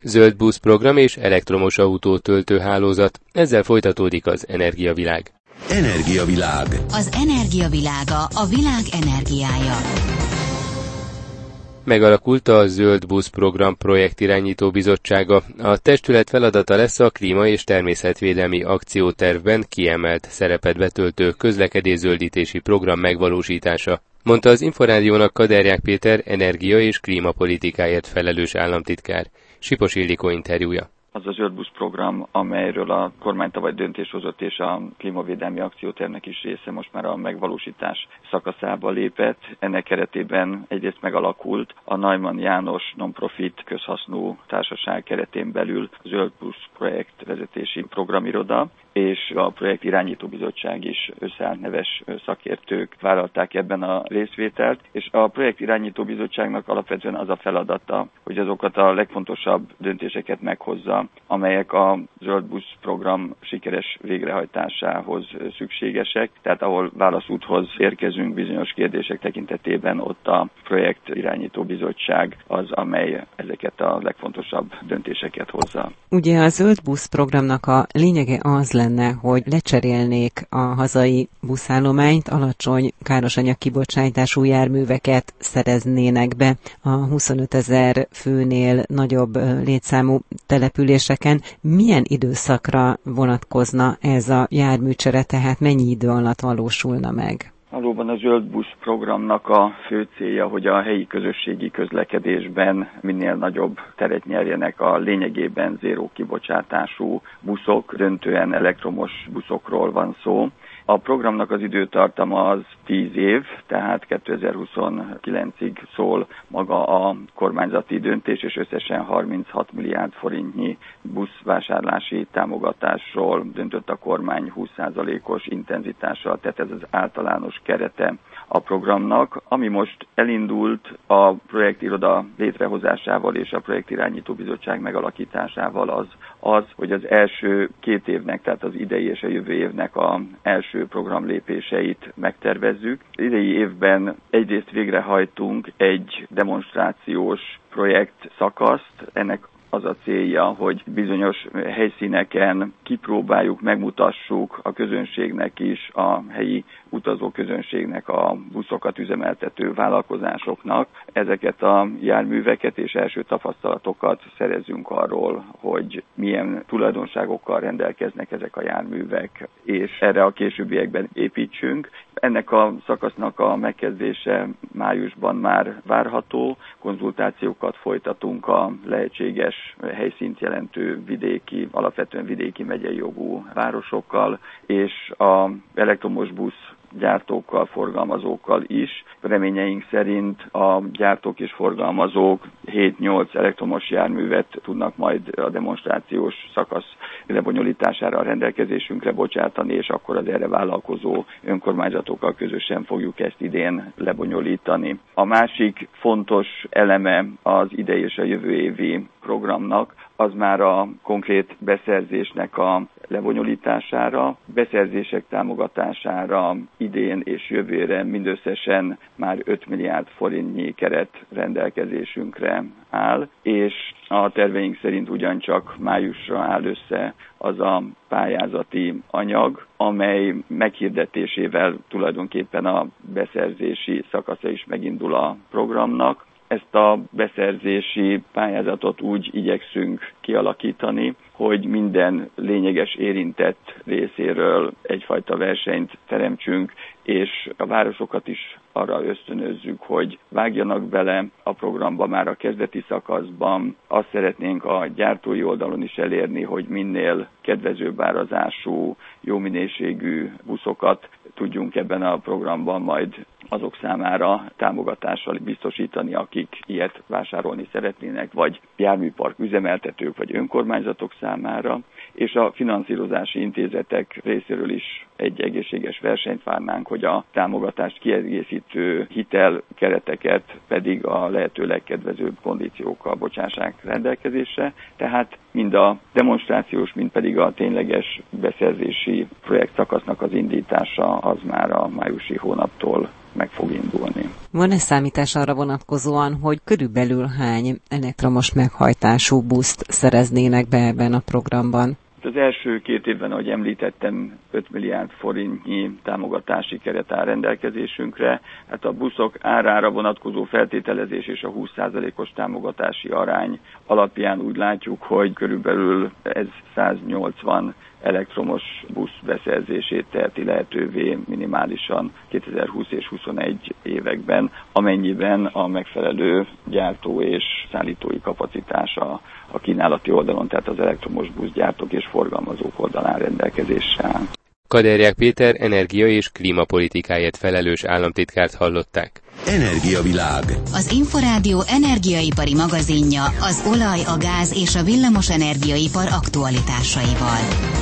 Zöld busz program és elektromos autó töltőhálózat. Ezzel folytatódik az Energiavilág. Energiavilág. Az energiavilága, a világ energiája. Megalakult a Zöld busz program projektirányító bizottsága. A testület feladata lesz a klíma- és természetvédelmi akciótervben kiemelt szerepet betöltő közlekedészzöldítési program megvalósítása, mondta az Inforádiónak Kaderják Péter energia- és klímapolitikáért felelős államtitkár. Sipos Ildikó interjúja. Az a Zöld busz program, amelyről a kormány tavaly döntés hozott, és a klímavédelmi akciótervnek is része most már a megvalósítás szakaszába lépett. Ennek keretében egyrészt megalakult a Neumann János non-profit közhasznú társaság keretén belül Zöld busz projekt vezetési programiroda, és a projekt irányító bizottság is összeállt, neves szakértők vállalták ebben a részvételt, és a projekt irányító bizottságnak alapvetően az a feladata, hogy azokat a legfontosabb döntéseket meghozza, amelyek a Zöld busz program sikeres végrehajtásához szükségesek, tehát ahol válaszúthoz érkezünk bizonyos kérdések tekintetében, ott a projekt irányító bizottság az, amely ezeket a legfontosabb döntéseket hozza. Ugye a Zöld busz programnak a lényege az lenne, hogy lecserélnék a hazai buszállományt, alacsony károsanyag kibocsátású járműveket szereznének be a 25 000 főnél nagyobb létszámú településeken. Milyen időszakra vonatkozna ez a járműcsere, tehát mennyi idő alatt valósulna meg? Valóban a Zöld busz programnak a fő célja, hogy a helyi közösségi közlekedésben minél nagyobb teret nyerjenek a lényegében zéró kibocsátású buszok, döntően elektromos buszokról van szó. A programnak az időtartama az 10 év, tehát 2029-ig szól maga a kormányzati döntés, és összesen 36 milliárd forintnyi buszvásárlási támogatásról döntött a kormány 20%-os intenzitással, tehát ez az általános kerete a programnak. Ami most elindult a projektiroda létrehozásával és a projektirányító bizottság megalakításával az, hogy az első 2 évnek, tehát az idei és a jövő évnek az első programlépéseit megtervezzük. Az idei évben egyrészt végrehajtunk egy demonstrációs projekt szakaszt, ennek az a célja, hogy bizonyos helyszíneken kipróbáljuk, megmutassuk a közönségnek is, a helyi utazóközönségnek, a buszokat üzemeltető vállalkozásoknak ezeket a járműveket, és első tapasztalatokat szerezzünk arról, hogy milyen tulajdonságokkal rendelkeznek ezek a járművek, és erre a későbbiekben építsünk. Ennek a szakasznak a megkezdése májusban már várható, konzultációkat folytatunk a lehetséges helyszínt jelentő alapvetően vidéki megyei jogú városokkal, és az elektromos busz gyártókkal, forgalmazókkal is. Reményeink szerint a gyártók és forgalmazók 7-8 elektromos járművet tudnak majd a demonstrációs szakasz lebonyolítására a rendelkezésünkre bocsátani, és akkor az erre vállalkozó önkormányzatokkal közösen fogjuk ezt idén lebonyolítani. A másik fontos eleme az idei és a jövő évi programnak, az már a konkrét beszerzésnek a lebonyolítására, beszerzések támogatására idén és jövőre mindösszesen már 5 milliárd forintnyi keret rendelkezésünkre áll, és a terveink szerint ugyancsak májusra áll össze az a pályázati anyag, amely meghirdetésével tulajdonképpen a beszerzési szakasza is megindul a programnak. Ezt a beszerzési pályázatot úgy igyekszünk kialakítani, hogy minden lényeges érintett részéről egyfajta versenyt teremtsünk, és a városokat is arra ösztönözzük, hogy vágjanak bele a programba már a kezdeti szakaszban. Azt szeretnénk a gyártói oldalon is elérni, hogy minél kedvezőbb árazású, jó minőségű buszokat tudjunk ebben a programban majd azok számára támogatással biztosítani, akik ilyet vásárolni szeretnének, vagy járműpark üzemeltetők, vagy önkormányzatok számára, és a finanszírozási intézetek részéről is egy egészséges versenyt várnánk, hogy a támogatást kiegészítő hitelkereteket pedig a lehető legkedvezőbb kondíciókkal bocsássák rendelkezésre. Tehát mind a demonstrációs, mind pedig a tényleges beszerzési projektszakasznak az indítása az már a májusi hónaptól meg fog indulni. Van-e számítás arra vonatkozóan, hogy körülbelül hány elektromos meghajtású buszt szereznének be ebben a programban? Az első 2 évben, ahogy említettem, 5 milliárd forintnyi támogatási keret áll rendelkezésünkre. Hát a buszok árára vonatkozó feltételezés és a 20%-os támogatási arány alapján úgy látjuk, hogy körülbelül ez 180 elektromos busz beszerzését teheti lehetővé minimálisan 2020 és 2021 években, amennyiben a megfelelő gyártó és szállítói kapacitása a kínálati oldalon, tehát az elektromos buszgyártók és forgalmazók oldalán rendelkezésre áll. Kaderják Péter energia- és klímapolitikáért felelős államtitkárt hallották. Energiavilág. Az Inforádió energiaipari magazinja az olaj, a gáz és a villamos energiaipar aktualitásaival.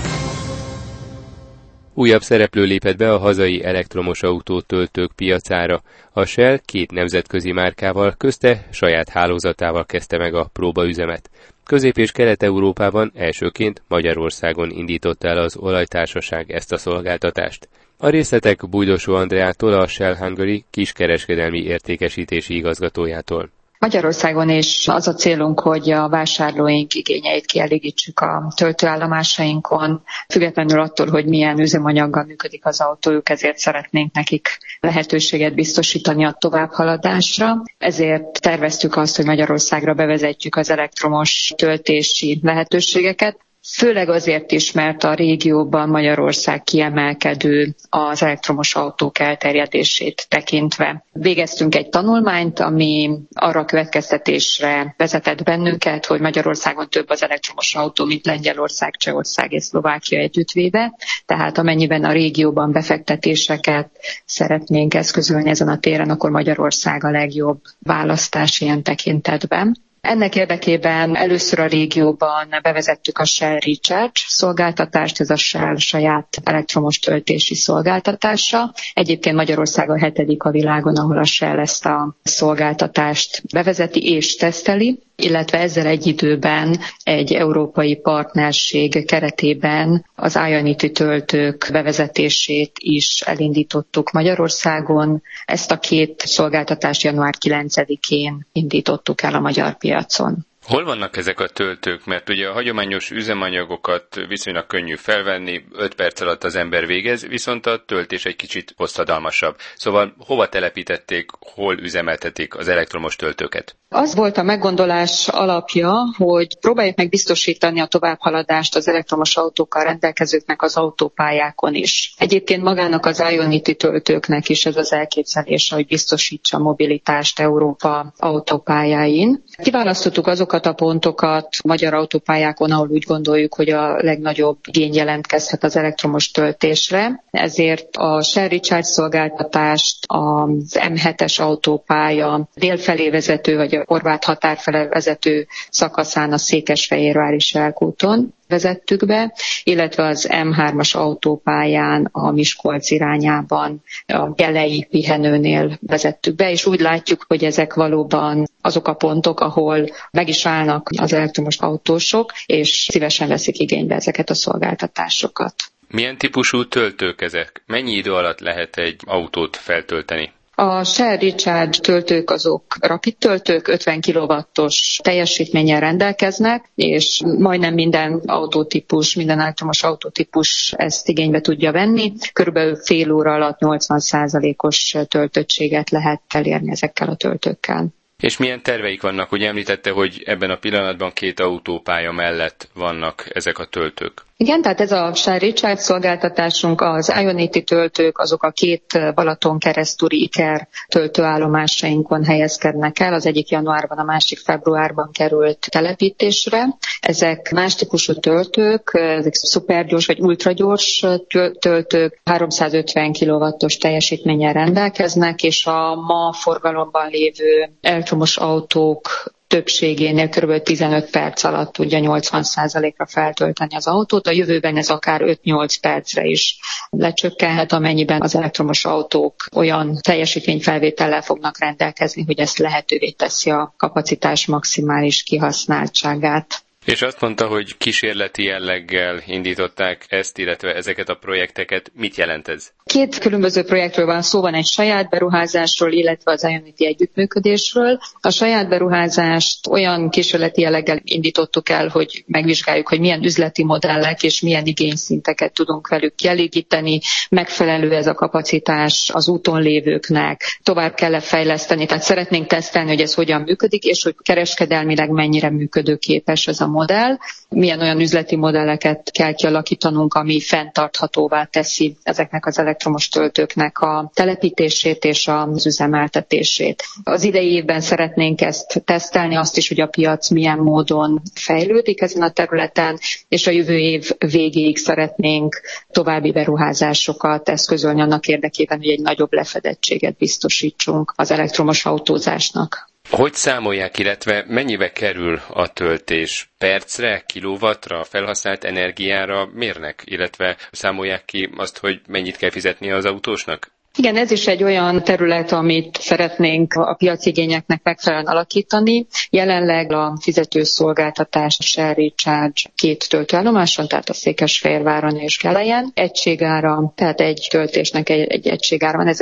Újabb szereplő lépett be a hazai elektromos autótöltők piacára. A Shell 2 nemzetközi márkával, közte saját hálózatával kezdte meg a próbaüzemet. Közép- és Kelet-Európában elsőként Magyarországon indította el az olajtársaság ezt a szolgáltatást. A részletek Bújdosó Andreától, a Shell Hungary kiskereskedelmi értékesítési igazgatójától. Magyarországon is az a célunk, hogy a vásárlóink igényeit kielégítsük a töltőállomásainkon, függetlenül attól, hogy milyen üzemanyaggal működik az autójuk, ezért szeretnénk nekik lehetőséget biztosítani a továbbhaladásra. Ezért terveztük azt, hogy Magyarországra bevezetjük az elektromos töltési lehetőségeket. Főleg azért is, mert a régióban Magyarország kiemelkedő az elektromos autók elterjedését tekintve. Végeztünk egy tanulmányt, ami arra következtetésre vezetett bennünket, hogy Magyarországon több az elektromos autó, mint Lengyelország, Csehország és Szlovákia együttvéve. Tehát amennyiben a régióban befektetéseket szeretnénk eszközölni ezen a téren, akkor Magyarország a legjobb választás ilyen tekintetben. Ennek érdekében először a régióban bevezettük a Shell Recharge szolgáltatást, ez a Shell saját elektromos töltési szolgáltatása. Egyébként Magyarország a 7. a világon, ahol a Shell ezt a szolgáltatást bevezeti és teszteli, illetve ezzel egy időben egy európai partnerség keretében az Ionity töltők bevezetését is elindítottuk Magyarországon. Ezt a 2 szolgáltatást január 9-én indítottuk el a magyar piacon. Hol vannak ezek a töltők? Mert ugye a hagyományos üzemanyagokat viszonylag könnyű felvenni, 5 perc alatt az ember végez, viszont a töltés egy kicsit hosszadalmasabb. Szóval hova telepítették, hol üzemeltetik az elektromos töltőket? Az volt a meggondolás alapja, hogy próbáljuk meg biztosítani a továbbhaladást az elektromos autókkal rendelkezőknek az autópályákon is. Egyébként magának az Ionity töltőknek is ez az elképzelése, hogy biztosítsa a mobilitást Európa autópályáin. Kiválasztottuk azokat a pontokat magyar autópályákon, ahol úgy gondoljuk, hogy a legnagyobb igény jelentkezhet az elektromos töltésre. Ezért a Shell Recharge szolgáltatást, az M7-es autópálya délfelé vezető, vagy a horvát határ felé vezető szakaszán a Székesfehérvári Selkúton vezettük be, illetve az M3-as autópályán a Miskolc irányában a Gelei pihenőnél vezettük be, és úgy látjuk, hogy ezek valóban azok a pontok, ahol meg is állnak az elektromos autósok, és szívesen veszik igénybe ezeket a szolgáltatásokat. Milyen típusú töltők ezek? Mennyi idő alatt lehet egy autót feltölteni? A Shell Recharge töltők azok rapid töltők, 50 kW-os teljesítménnyel rendelkeznek, és majdnem minden autótípus, minden elektromos autótípus ezt igénybe tudja venni. Körülbelül fél óra alatt 80%-os töltöttséget lehet elérni ezekkel a töltőkkel. És milyen terveik vannak? Ugye említette, hogy ebben a pillanatban 2 autópálya mellett vannak ezek a töltők. Igen, tehát ez a Shell Recharge szolgáltatásunk, az Ionity töltők, azok a 2 Balaton keresztúri IKER töltőállomásainkon helyezkednek el. Az egyik januárban, a másik februárban került telepítésre. Ezek más típusú töltők, ezek szupergyors vagy ultragyors töltők, 350 kW-os teljesítménnyel rendelkeznek, és a ma forgalomban lévő elektromos autók többségénél kb. 15 perc alatt tudja 80%-ra feltölteni az autót. A jövőben ez akár 5-8 percre is lecsökkenhet, amennyiben az elektromos autók olyan teljesítményfelvétellel fognak rendelkezni, hogy ezt lehetővé teszi a kapacitás maximális kihasználtságát. És azt mondta, hogy kísérleti jelleggel indították ezt, illetve ezeket a projekteket. Mit jelent ez? Két különböző projektről van szó, van egy saját beruházásról, illetve az Ionity együttműködésről. A saját beruházást olyan kísérleti jelleggel indítottuk el, hogy megvizsgáljuk, hogy milyen üzleti modellek és milyen igényszinteket tudunk velük kielégíteni, megfelelő ez a kapacitás az úton lévőknek, tovább kell fejleszteni, tehát szeretnénk tesztelni, hogy ez hogyan működik, és hogy kereskedelmileg mennyire működőképes ez a modell, milyen olyan üzleti modelleket kell kialakítanunk, ami fenntarthatóvá teszi ezeknek az elektromos töltőknek a telepítését és az üzemeltetését. Az idei évben szeretnénk ezt tesztelni, azt is, hogy a piac milyen módon fejlődik ezen a területen, és a jövő év végéig szeretnénk további beruházásokat eszközölni annak érdekében, hogy egy nagyobb lefedettséget biztosítsunk az elektromos autózásnak. Hogy számolják, illetve mennyibe kerül a töltés? Percre, kilowattra, felhasznált energiára mérnek, illetve számolják ki azt, hogy mennyit kell fizetnie az autósnak? Igen, ez is egy olyan terület, amit szeretnénk a piacigényeknek megfelelően alakítani. Jelenleg a fizetőszolgáltatás Share Recharge 2 töltőállomáson, tehát a Székesfehérváron és Gelejen. Egységára, tehát egy töltésnek egy egységára van, ez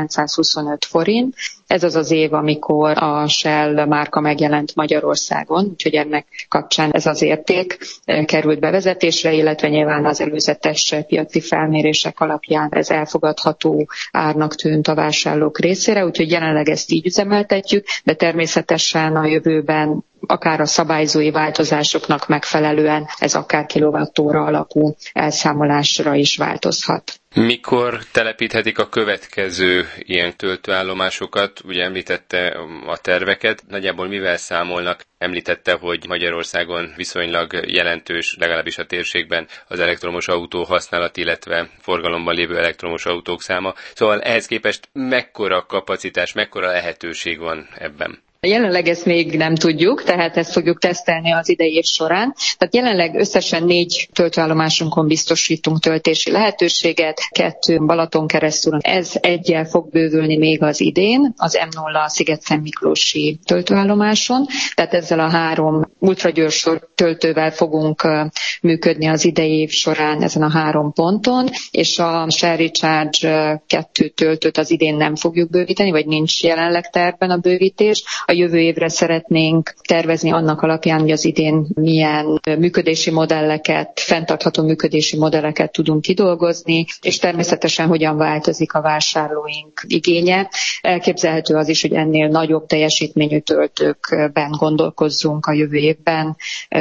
1925 forint. Ez az az év, amikor a Shell márka megjelent Magyarországon, úgyhogy ennek kapcsán ez az érték került bevezetésre, illetve nyilván az előzetes piaci felmérések alapján ez elfogadható árnak tűnt a vásárlók részére, úgyhogy jelenleg ezt így üzemeltetjük, de természetesen a jövőben akár a szabályzói változásoknak megfelelően ez akár kilowattóra alapú elszámolásra is változhat. Mikor telepíthetik a következő ilyen töltőállomásokat? Ugye említette a terveket, nagyjából mivel számolnak? Említette, hogy Magyarországon viszonylag jelentős, legalábbis a térségben az elektromos autó használat, illetve forgalomban lévő elektromos autók száma. Szóval ehhez képest mekkora kapacitás, mekkora lehetőség van ebben? Jelenleg ezt még nem tudjuk, tehát ezt fogjuk tesztelni az idei év során. Tehát jelenleg összesen 4 töltőállomásunkon biztosítunk töltési lehetőséget, 2 Balaton keresztül. Ez egyel fog bővülni még az idén, az M0 Szigetszent Miklósi töltőállomáson. Tehát ezzel a 3 ultragyors töltővel fogunk működni az idei év során ezen a 3 ponton, és a Share Recharge 2 töltőt az idén nem fogjuk bővíteni, vagy nincs jelenleg tervben a bővítés. A jövő évre szeretnénk tervezni annak alapján, hogy az idén milyen működési modelleket, fenntartható működési modelleket tudunk kidolgozni, és természetesen hogyan változik a vásárlóink igénye. Elképzelhető az is, hogy ennél nagyobb teljesítményű töltőkben gondolkozzunk a jövő évben.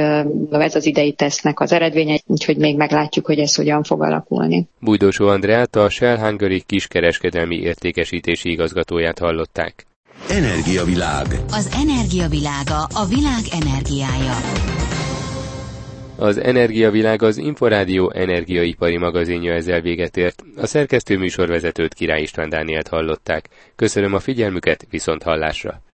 Ez az idei tesznek az eredménye, úgyhogy még meglátjuk, hogy ez hogyan fog alakulni. Bújdosó Andreát, a Shell Hungary kiskereskedelmi értékesítési igazgatóját hallották. Energiavilág. Az energiavilága, a világ energiája. Az Energiavilág az Inforádió energiaipari magazinja ezzel véget ért. A szerkesztő műsorvezetőt Király István Dánielt hallották. Köszönöm a figyelmüket, viszont hallásra.